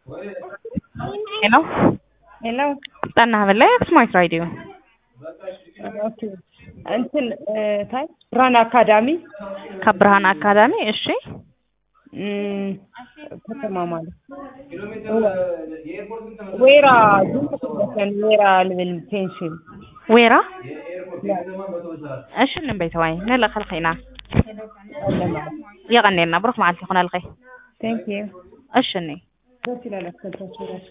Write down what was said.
Hello? Hello. استنى بالله سمعت راديو. Okay. እንትን ታይ ብርሃን አካዳሚ ከብርሃን አካዳሚ እሺ ከተማ ማለት ወይራ ወይራ ልብል ፔንሽን ወይራ እሺ ንበይተዋይ ነላ خلقينا يغنينا بروح معلتي خنا الخي thank you እሺ ነይ ደስ ይላል አስከታቸው